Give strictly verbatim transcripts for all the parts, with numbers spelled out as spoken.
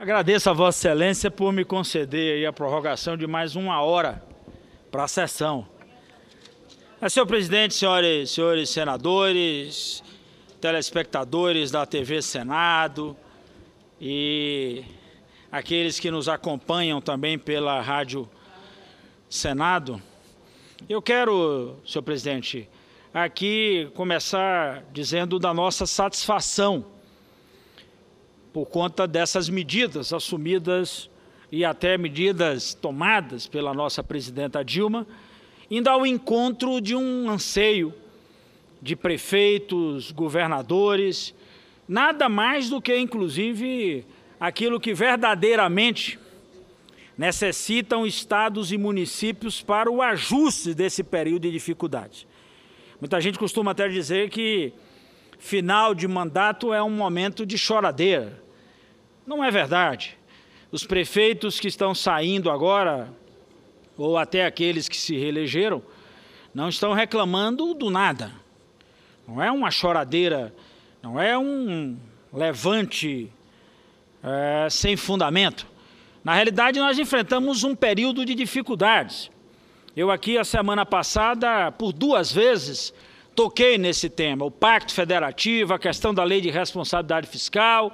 Agradeço a Vossa Excelência por me conceder aí a prorrogação de mais uma hora para a sessão. Mas, senhor presidente, senhores, senhores senadores, telespectadores da T V Senado e aqueles que nos acompanham também pela Rádio Senado, eu quero, senhor presidente, aqui começar dizendo da nossa satisfação por conta dessas medidas assumidas e até medidas tomadas pela nossa presidenta Dilma, indo ao encontro de um anseio de prefeitos, governadores, nada mais do que, inclusive, aquilo que verdadeiramente necessitam estados e municípios para o ajuste desse período de dificuldade. Muita gente costuma até dizer que final de mandato é um momento de choradeira. Não é verdade. Os prefeitos que estão saindo agora, ou até aqueles que se reelegeram, não estão reclamando do nada. Não é uma choradeira, não é um levante é, sem fundamento. Na realidade, nós enfrentamos um período de dificuldades. Eu aqui, a semana passada, por duas vezes, toquei nesse tema, o Pacto Federativo, a questão da Lei de Responsabilidade Fiscal,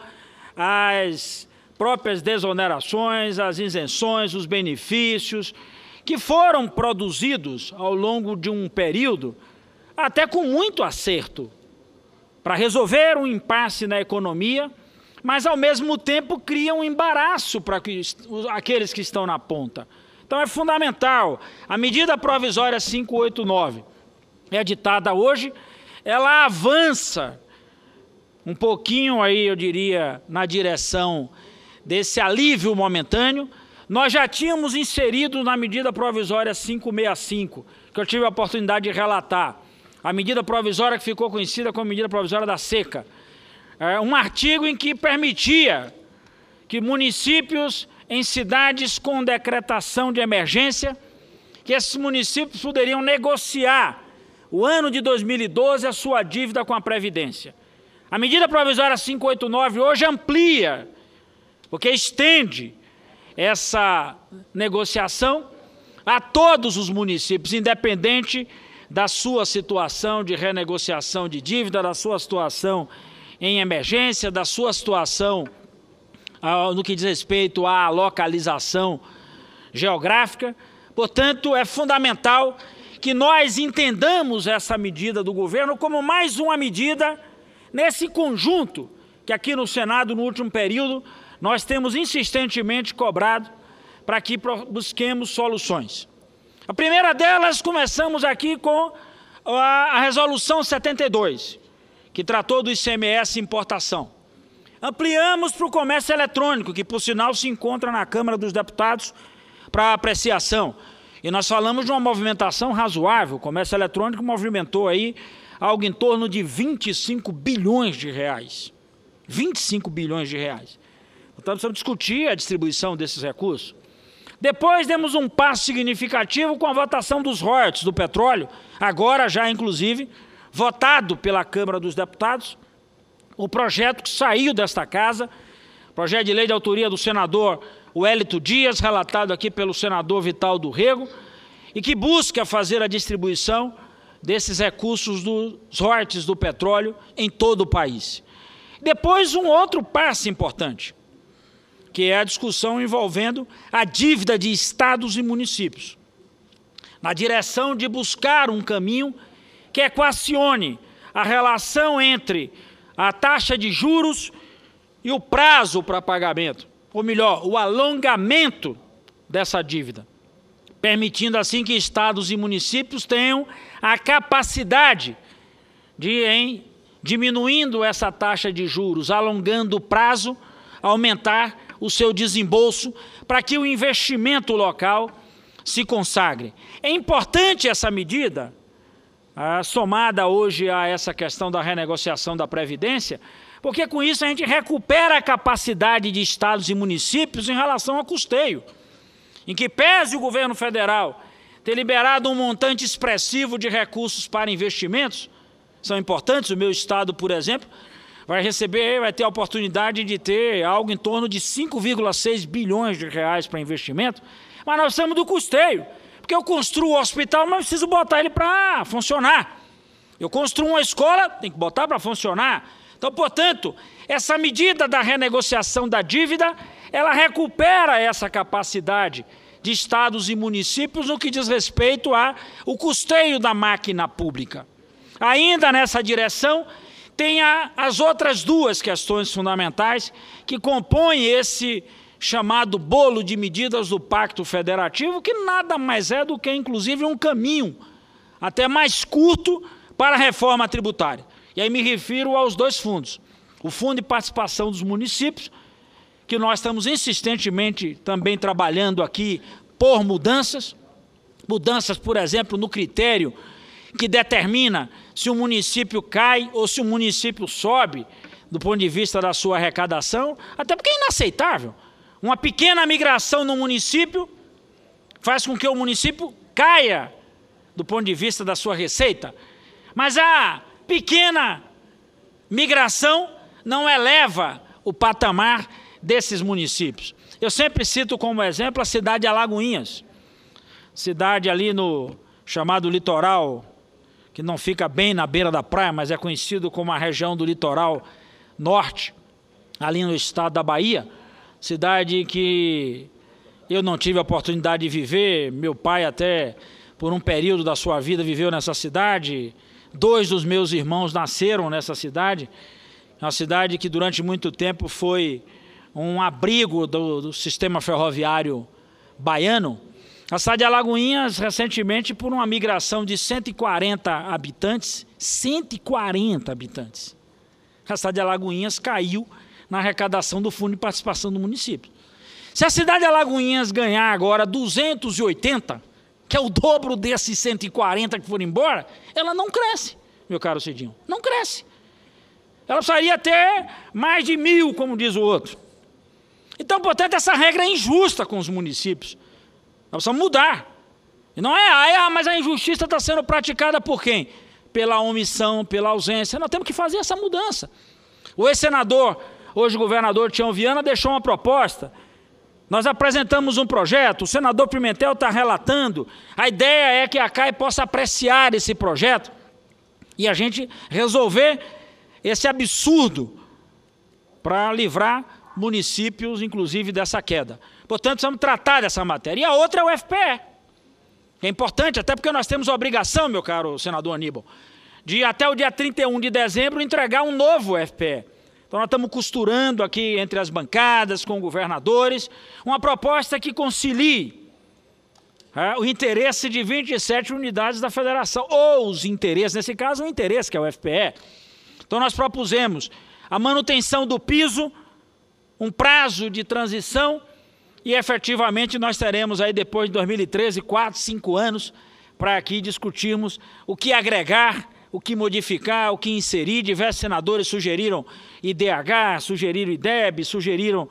as próprias desonerações, as isenções, os benefícios, que foram produzidos ao longo de um período, até com muito acerto, para resolver um impasse na economia, mas ao mesmo tempo criam um embaraço para aqueles que estão na ponta. Então é fundamental, a medida provisória quinhentos e oitenta e nove, é ditada hoje, ela avança um pouquinho aí, eu diria, na direção desse alívio momentâneo. Nós já tínhamos inserido na medida provisória quinhentos e sessenta e cinco, que eu tive a oportunidade de relatar, a medida provisória que ficou conhecida como medida provisória da seca, é um artigo em que permitia que municípios em cidades com decretação de emergência, que esses municípios poderiam negociar o ano de dois mil e doze a sua dívida com a Previdência. A medida provisória quinhentos e oitenta e nove hoje amplia, porque estende essa negociação a todos os municípios, independente da sua situação de renegociação de dívida, da sua situação em emergência, da sua situação ah, no que diz respeito à localização geográfica. Portanto, é fundamental que nós entendamos essa medida do governo como mais uma medida nesse conjunto que aqui no Senado, no último período, nós temos insistentemente cobrado para que busquemos soluções. A primeira delas, começamos aqui com a resolução setenta e dois, que tratou do I C M S importação. Ampliamos para o comércio eletrônico, que por sinal se encontra na Câmara dos Deputados para apreciação. E nós falamos de uma movimentação razoável. O comércio eletrônico movimentou aí algo em torno de vinte e cinco bilhões de reais. vinte e cinco bilhões de reais. Portanto, precisamos discutir a distribuição desses recursos. Depois demos um passo significativo com a votação dos royalties do petróleo, agora já inclusive votado pela Câmara dos Deputados, o projeto que saiu desta casa, projeto de lei de autoria do senador Wellington Dias, relatado aqui pelo senador Vital do Rego, e que busca fazer a distribuição desses recursos dos royalties do petróleo em todo o país. Depois, um outro passo importante, que é a discussão envolvendo a dívida de estados e municípios, na direção de buscar um caminho que equacione a relação entre a taxa de juros e o prazo para pagamento, ou melhor, o alongamento dessa dívida, permitindo assim que estados e municípios tenham a capacidade de, em diminuindo essa taxa de juros, alongando o prazo, aumentar o seu desembolso para que o investimento local se consagre. É importante essa medida, ah, somada hoje a essa questão da renegociação da Previdência, porque com isso a gente recupera a capacidade de estados e municípios em relação ao custeio, em que pese o governo federal ter liberado um montante expressivo de recursos para investimentos, são importantes, o meu estado, por exemplo, vai receber, vai ter a oportunidade de ter algo em torno de cinco vírgula seis bilhões de reais para investimento, mas nós precisamos do custeio, porque eu construo o hospital, mas preciso botar ele para funcionar. Eu construo uma escola, tem que botar para funcionar. Então, portanto, essa medida da renegociação da dívida, ela recupera essa capacidade de estados e municípios no que diz respeito ao custeio da máquina pública. Ainda nessa direção, tem a, as outras duas questões fundamentais que compõem esse chamado bolo de medidas do Pacto Federativo, que nada mais é do que, inclusive, um caminho até mais curto para a reforma tributária. E aí me refiro aos dois fundos. O Fundo de Participação dos Municípios, que nós estamos insistentemente também trabalhando aqui por mudanças, mudanças, por exemplo, no critério que determina se o município cai ou se o município sobe do ponto de vista da sua arrecadação, até porque é inaceitável. Uma pequena migração no município faz com que o município caia do ponto de vista da sua receita, mas a pequena migração não eleva o patamar desses municípios. Eu sempre cito como exemplo a cidade de Alagoinhas, cidade ali no chamado litoral, que não fica bem na beira da praia, mas é conhecido como a região do litoral norte, ali no estado da Bahia, cidade que eu não tive a oportunidade de viver, meu pai até por um período da sua vida viveu nessa cidade, dois dos meus irmãos nasceram nessa cidade, uma cidade que durante muito tempo foi um abrigo do, do sistema ferroviário baiano. A cidade de Alagoinhas, recentemente, por uma migração de cento e quarenta habitantes, cento e quarenta habitantes, a cidade de Alagoinhas caiu na arrecadação do Fundo de Participação do município. Se a cidade de Alagoinhas ganhar agora duzentos e oitenta, que é o dobro desses cento e quarenta que foram embora, ela não cresce, meu caro Cidinho, não cresce. Ela precisaria ter mais de mil, como diz o outro. Então, portanto, essa regra é injusta com os municípios. Nós precisamos mudar. E não é, ah, mas a injustiça está sendo praticada por quem? Pela omissão, pela ausência. Nós temos que fazer essa mudança. O ex-senador, hoje governador Tião Viana, deixou uma proposta. Nós apresentamos um projeto, o senador Pimentel está relatando. A ideia é que a C A I possa apreciar esse projeto e a gente resolver esse absurdo para livrar municípios, inclusive, dessa queda. Portanto, precisamos tratar dessa matéria. E a outra é o F P E. É importante, até porque nós temos a obrigação, meu caro senador Aníbal, de até o dia trinta e um de dezembro entregar um novo F P E. Então, nós estamos costurando aqui entre as bancadas, com governadores, uma proposta que concilie é, o interesse de vinte e sete unidades da federação, ou os interesses, nesse caso, o interesse, que é o F P E. Então, nós propusemos a manutenção do piso, um prazo de transição, e efetivamente nós teremos aí depois de dois mil e treze, quatro, cinco anos, para aqui discutirmos o que agregar, o que modificar, o que inserir. Diversos senadores sugeriram I D H, sugeriram I D E B, sugeriram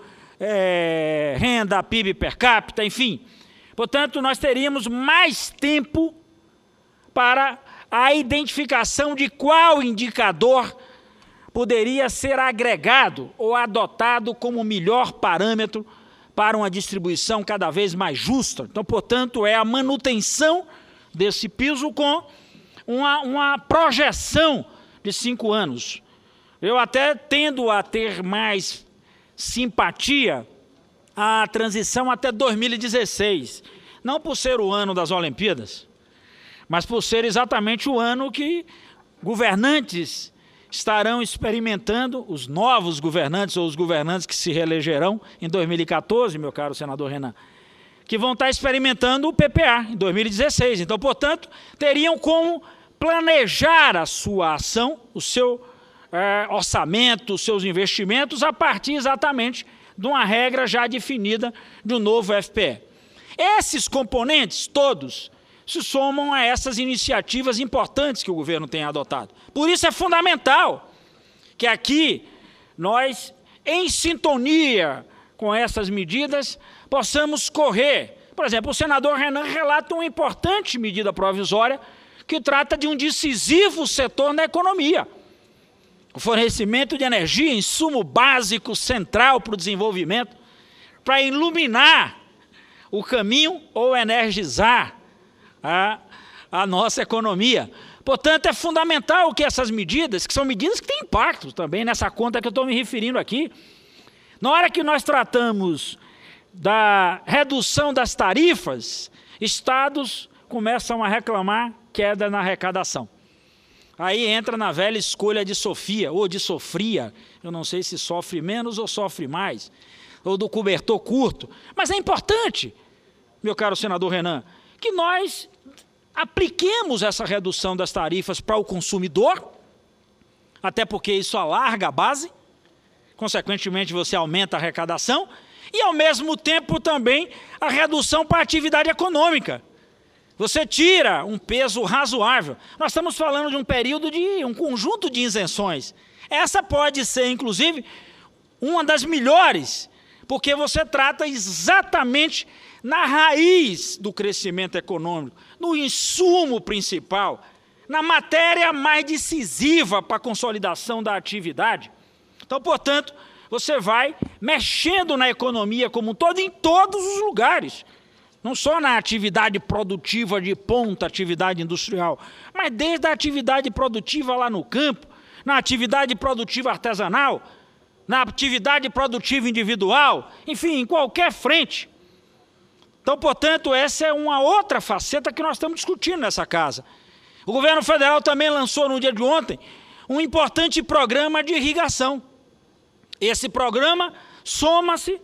é, renda, P I B per capita, enfim. Portanto, nós teríamos mais tempo para a identificação de qual indicador poderia ser agregado ou adotado como melhor parâmetro para uma distribuição cada vez mais justa. Então, portanto, é a manutenção desse piso com uma, uma projeção de cinco anos. Eu até tendo a ter mais simpatia à transição até dois mil e dezesseis, não por ser o ano das Olimpíadas, mas por ser exatamente o ano que governantes estarão experimentando, os novos governantes ou os governantes que se reelegerão em dois mil e quatorze, meu caro senador Renan, que vão estar experimentando o P P A em dois mil e dezesseis. Então, portanto, teriam como planejar a sua ação, o seu é, orçamento, os seus investimentos, a partir exatamente de uma regra já definida de um novo F P E. Esses componentes, todos, se somam a essas iniciativas importantes que o governo tem adotado. Por isso é fundamental que aqui nós, em sintonia com essas medidas, possamos correr. Por exemplo, o senador Renan relata uma importante medida provisória que trata de um decisivo setor na economia. o fornecimento de energia, insumo básico central para o desenvolvimento, para iluminar o caminho ou energizar a, a nossa economia. Portanto, é fundamental que essas medidas, que são medidas que têm impacto também nessa conta que eu estou me referindo aqui, na hora que nós tratamos da redução das tarifas, estados começam a reclamar queda na arrecadação. Aí entra na velha escolha de Sofia, ou de sofria, eu não sei se sofre menos ou sofre mais, ou do cobertor curto. Mas é importante, meu caro senador Renan, que nós apliquemos essa redução das tarifas para o consumidor, até porque isso alarga a base, consequentemente você aumenta a arrecadação, e ao mesmo tempo também a redução para a atividade econômica. Você tira um peso razoável. Nós estamos falando de um período de um conjunto de isenções. Essa pode ser, inclusive, uma das melhores, porque você trata exatamente na raiz do crescimento econômico, no insumo principal, na matéria mais decisiva para a consolidação da atividade. Então, portanto, você vai mexendo na economia como um todo, em todos os lugares. Não só na atividade produtiva de ponta, atividade industrial, mas desde a atividade produtiva lá no campo, na atividade produtiva artesanal, na atividade produtiva individual, enfim, em qualquer frente. Então, portanto, essa é uma outra faceta que nós estamos discutindo nessa casa. O governo federal também lançou no dia de ontem um importante programa de irrigação. Esse programa soma-se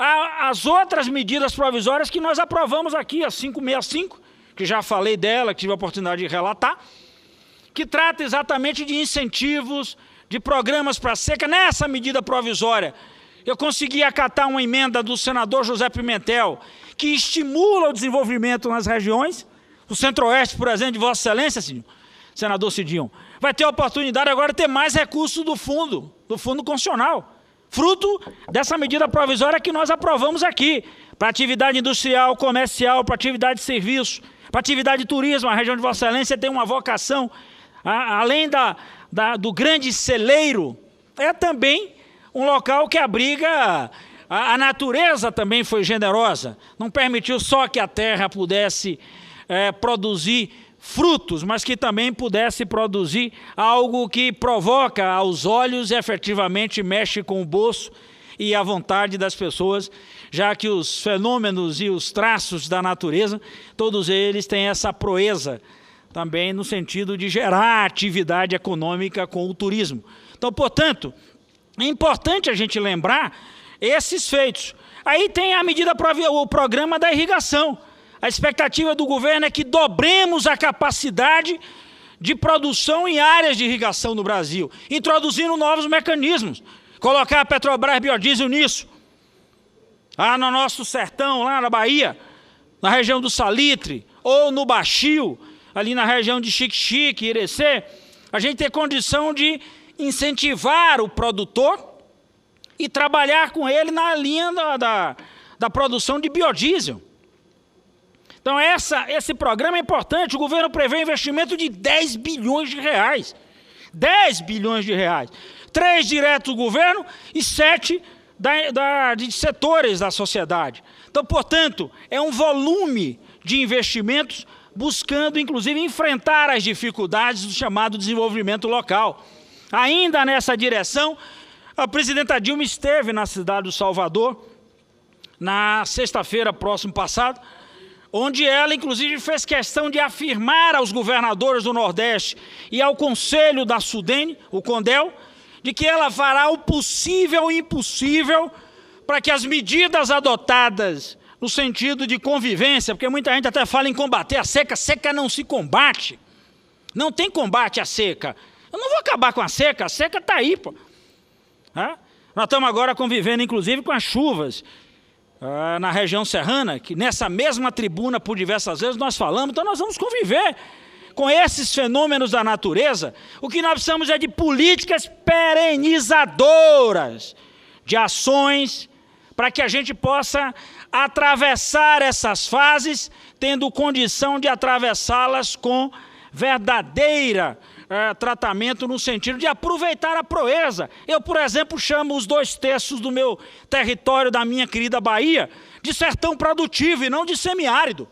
as outras medidas provisórias que nós aprovamos aqui, a quinhentos e sessenta e cinco, que já falei dela, que tive a oportunidade de relatar, que trata exatamente de incentivos, de programas para a seca. Nessa medida provisória, eu consegui acatar uma emenda do senador José Pimentel, que estimula o desenvolvimento nas regiões. O Centro-Oeste, por exemplo, de Vossa Excelência, senador Cidinho, vai ter a oportunidade agora de ter mais recursos do fundo, do fundo constitucional, fruto dessa medida provisória que nós aprovamos aqui, para atividade industrial, comercial, para atividade de serviço, para atividade de turismo. A região de Vossa Excelência tem uma vocação, a, além da, da, do grande celeiro, é também um local que abriga, a, a natureza também foi generosa, não permitiu só que a terra pudesse é, produzir frutos, mas que também pudesse produzir algo que provoca aos olhos e efetivamente mexe com o bolso e a vontade das pessoas, já que os fenômenos e os traços da natureza, todos eles têm essa proeza também no sentido de gerar atividade econômica com o turismo. Então, portanto, é importante a gente lembrar esses feitos. Aí tem a medida, o programa da irrigação. A expectativa do governo é que dobremos a capacidade de produção em áreas de irrigação no Brasil, introduzindo novos mecanismos. Colocar a Petrobras Biodiesel nisso. Ah, no nosso sertão, lá na Bahia, na região do Salitre, ou no Baixio, ali na região de Xique-Xique, Irecê, a gente tem condição de incentivar o produtor e trabalhar com ele na linha da, da, da produção de biodiesel. Então, essa, esse programa é importante. O governo prevê investimento de dez bilhões de reais. dez bilhões de reais. três direto do governo e sete da, da, de setores da sociedade. Então, portanto, é um volume de investimentos buscando, inclusive, enfrentar as dificuldades do chamado desenvolvimento local. Ainda nessa direção, a presidenta Dilma esteve na cidade do Salvador, na sexta-feira próximo passado, onde ela, inclusive, fez questão de afirmar aos governadores do Nordeste e ao Conselho da Sudene, o CONDEL, de que ela fará o possível e impossível para que as medidas adotadas no sentido de convivência, porque muita gente até fala em combater a seca, seca não se combate, não tem combate à seca. Eu não vou acabar com a seca, a seca está aí, pô. É? Nós estamos agora convivendo, inclusive, com as chuvas, Uh, na região serrana, que nessa mesma tribuna, por diversas vezes, nós falamos. Então, nós vamos conviver com esses fenômenos da natureza. O que nós precisamos é de políticas perenizadoras, de ações, para que a gente possa atravessar essas fases, tendo condição de atravessá-las com verdadeira é, tratamento no sentido de aproveitar a proeza. Eu, por exemplo, chamo os dois terços do meu território, da minha querida Bahia, de sertão produtivo e não de semiárido.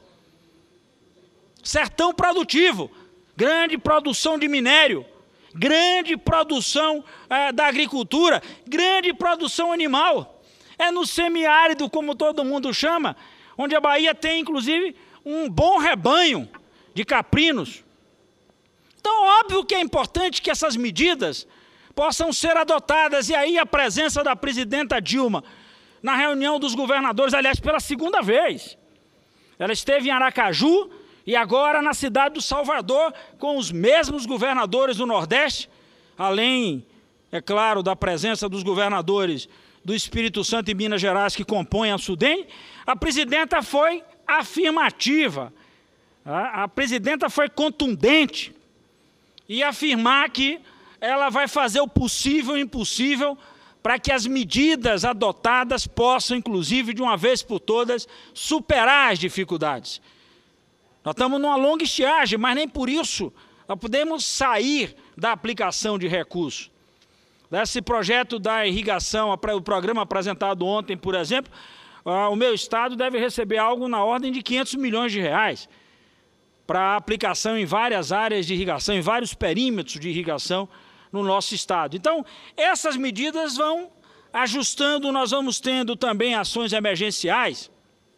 Sertão produtivo, grande produção de minério, grande produção é, da agricultura, grande produção animal. É no semiárido, como todo mundo chama, onde a Bahia tem, inclusive, um bom rebanho de caprinos. Então, óbvio que é importante que essas medidas possam ser adotadas. E aí a presença da presidenta Dilma na reunião dos governadores, aliás, pela segunda vez. Ela esteve em Aracaju e agora na cidade do Salvador, com os mesmos governadores do Nordeste, além, é claro, da presença dos governadores do Espírito Santo e Minas Gerais que compõem a Sudene. A presidenta foi afirmativa, a, a presidenta foi contundente e afirmar que ela vai fazer o possível e o impossível para que as medidas adotadas possam, inclusive, de uma vez por todas, superar as dificuldades. Nós estamos numa longa estiagem, mas nem por isso nós podemos sair da aplicação de recursos. Esse projeto da irrigação, o programa apresentado ontem, por exemplo, o meu estado deve receber algo na ordem de quinhentos milhões de reais para aplicação em várias áreas de irrigação, em vários perímetros de irrigação no nosso estado. Então, essas medidas vão ajustando, nós vamos tendo também ações emergenciais.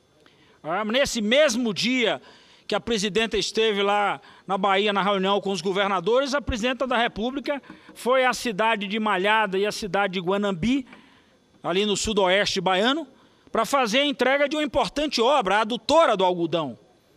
Nesse mesmo dia que a presidenta esteve lá na Bahia, na reunião com os governadores, a presidenta da República foi à cidade de Malhada e à cidade de Guanambi, ali no sudoeste baiano, para fazer a entrega de uma importante obra, a adutora do algodão.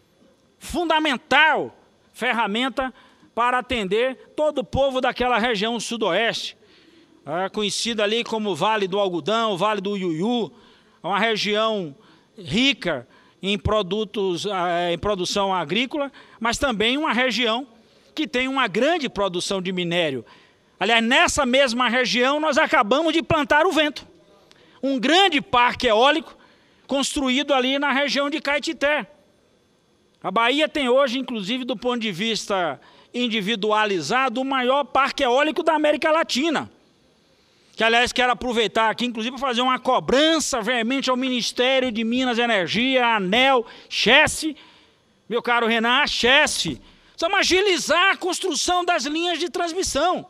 Fundamental ferramenta para atender todo o povo daquela região sudoeste, é, conhecida ali como Vale do Algodão, Vale do Iuiú, uma região rica em produtos, em produção agrícola, mas também uma região que tem uma grande produção de minério. Aliás, nessa mesma região nós acabamos de plantar o vento. Um grande parque eólico construído ali na região de Caetité. A Bahia tem hoje, inclusive do ponto de vista individualizado, o maior parque eólico da América Latina. Que, aliás, quero aproveitar aqui, inclusive, para fazer uma cobrança veemente ao Ministério de Minas e Energia, a ANEEL, Chesse, meu caro Renan, a Chesse. Precisamos agilizar a construção das linhas de transmissão.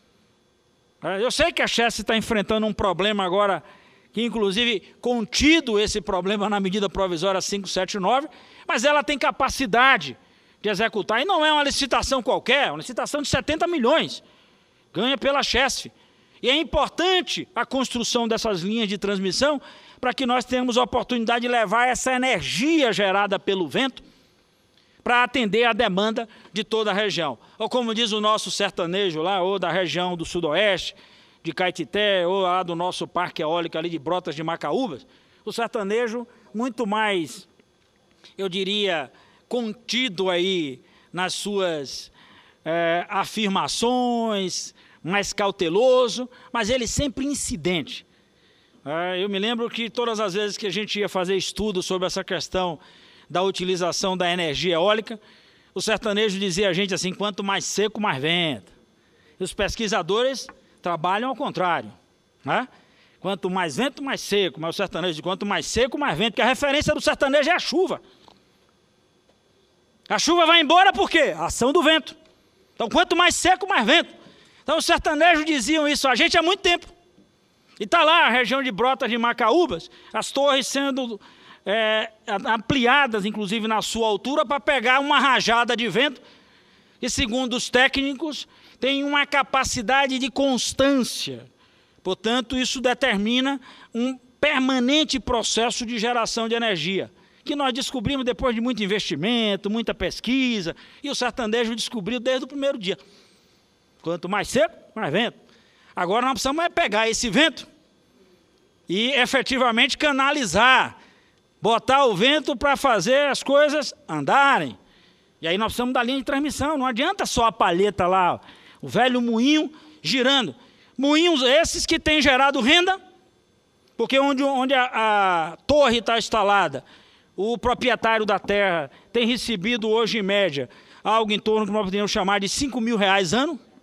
Eu sei que a Chesse está enfrentando um problema agora, que inclusive contido esse problema na medida provisória quinhentos e setenta e nove, mas ela tem capacidade de executar. E não é uma licitação qualquer, é uma licitação de setenta milhões. Ganha pela Chesse. E é importante a construção dessas linhas de transmissão para que nós tenhamos a oportunidade de levar essa energia gerada pelo vento para atender a demanda de toda a região. Ou como diz o nosso sertanejo lá, ou da região do sudoeste, de Caetité, ou lá do nosso parque eólico ali de Brotas de Macaúbas, o sertanejo muito mais, eu diria, contido aí nas suas é, afirmações, mais cauteloso, mas ele sempre incidente. É, eu me lembro que todas as vezes que a gente ia fazer estudo sobre essa questão da utilização da energia eólica, o sertanejo dizia a gente assim, quanto mais seco, mais vento. E os pesquisadores trabalham ao contrário, né? Quanto mais vento, mais seco, mas o sertanejo diz quanto mais seco, mais vento, porque a referência do sertanejo é a chuva. A chuva vai embora por quê? A ação do vento. Então, quanto mais seco, mais vento. Então, os sertanejos diziam isso a gente há muito tempo. E está lá a região de Brotas de Macaúbas, as torres sendo é, ampliadas, inclusive na sua altura, para pegar uma rajada de vento, que, segundo os técnicos, tem uma capacidade de constância. Portanto, isso determina um permanente processo de geração de energia, que nós descobrimos depois de muito investimento, muita pesquisa, e o sertanejo descobriu desde o primeiro dia. Quanto mais seco, mais vento. Agora nós precisamos é pegar esse vento e efetivamente canalizar, botar o vento para fazer as coisas andarem. E aí nós precisamos da linha de transmissão, não adianta só a palheta lá, o velho moinho girando. Moinhos esses que têm gerado renda, porque onde, onde a, a torre está instalada, o proprietário da terra tem recebido hoje, em média, algo em torno que nós podemos chamar de cinco mil reais ano.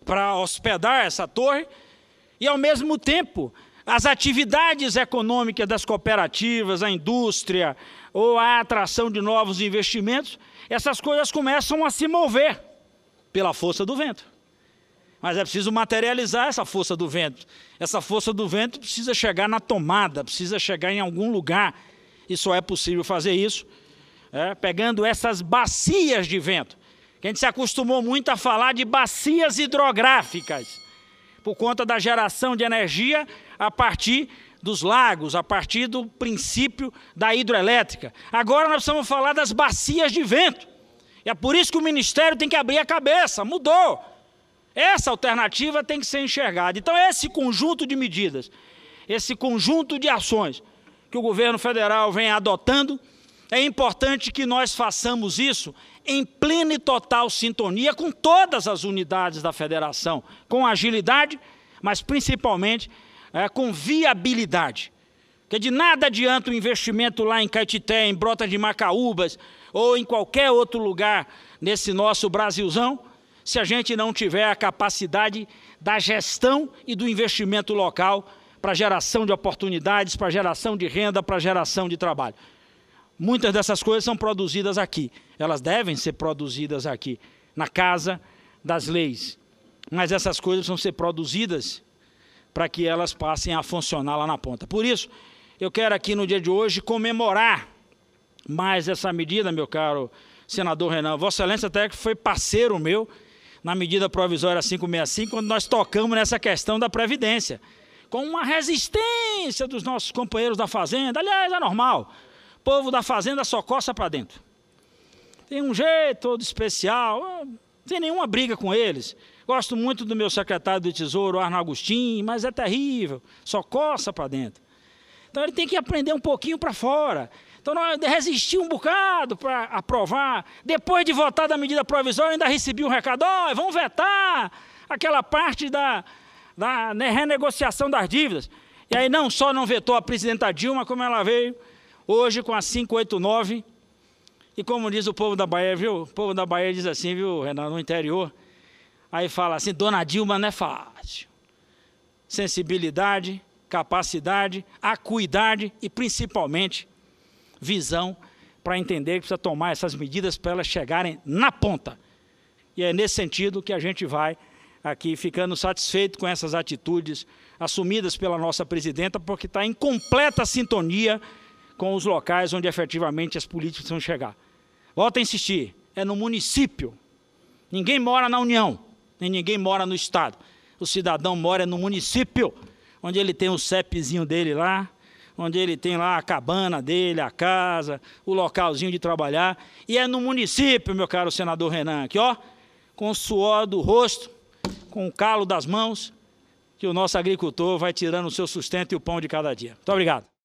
para hospedar essa torre, e ao mesmo tempo as atividades econômicas das cooperativas, a indústria ou a atração de novos investimentos, essas coisas começam a se mover pela força do vento. Mas é preciso materializar essa força do vento. Essa força do vento precisa chegar na tomada, precisa chegar em algum lugar. E só é possível fazer isso é, pegando essas bacias de vento. Que a gente se acostumou muito a falar de bacias hidrográficas, por conta da geração de energia a partir dos lagos, a partir do princípio da hidroelétrica. Agora nós precisamos falar das bacias de vento. E é por isso que o Ministério tem que abrir a cabeça, mudou. Essa alternativa tem que ser enxergada. Então esse conjunto de medidas, esse conjunto de ações que o governo federal vem adotando, é importante que nós façamos isso em plena e total sintonia com todas as unidades da federação, com agilidade, mas principalmente é, com viabilidade. Porque de nada adianta o investimento lá em Caetité, em Brota de Macaúbas, ou em qualquer outro lugar nesse nosso Brasilzão, se a gente não tiver a capacidade da gestão e do investimento local para geração de oportunidades, para geração de renda, para geração de trabalho. Muitas dessas coisas são produzidas aqui. Elas devem ser produzidas aqui, na casa das leis. Mas essas coisas vão ser produzidas para que elas passem a funcionar lá na ponta. Por isso, eu quero aqui no dia de hoje comemorar mais essa medida, meu caro senador Renan. Vossa Excelência até que foi parceiro meu na medida provisória quinhentos e sessenta e cinco, quando nós tocamos nessa questão da Previdência, com uma resistência dos nossos companheiros da Fazenda. Aliás, é normal. O povo da Fazenda só coça para dentro. Tem um jeito todo especial, não tem nenhuma briga com eles. Gosto muito do meu secretário do Tesouro, Arno Agostinho, mas é terrível, só coça para dentro. Então ele tem que aprender um pouquinho para fora. Então nós resistimos um bocado para aprovar. Depois de votar da medida provisória, ainda recebi um recado, oh, vamos vetar aquela parte da, da né, renegociação das dívidas. E aí não só não vetou a presidenta Dilma, como ela veio hoje com a quinhentos e oitenta e nove. E como diz o povo da Bahia, viu? O povo da Bahia diz assim, viu, Renan, no interior. Aí fala assim, dona Dilma não é fácil. Sensibilidade, capacidade, acuidade e principalmente visão para entender que precisa tomar essas medidas para elas chegarem na ponta. E é nesse sentido que a gente vai aqui ficando satisfeito com essas atitudes assumidas pela nossa presidenta, porque está em completa sintonia com os locais onde efetivamente as políticas vão chegar. Volto a insistir, é no município. Ninguém mora na União, nem ninguém mora no Estado. O cidadão mora no município, onde ele tem o CEPzinho dele lá, onde ele tem lá a cabana dele, a casa, o localzinho de trabalhar. E é no município, meu caro senador Renan, aqui, ó, com o suor do rosto, com o calo das mãos, que o nosso agricultor vai tirando o seu sustento e o pão de cada dia. Muito obrigado.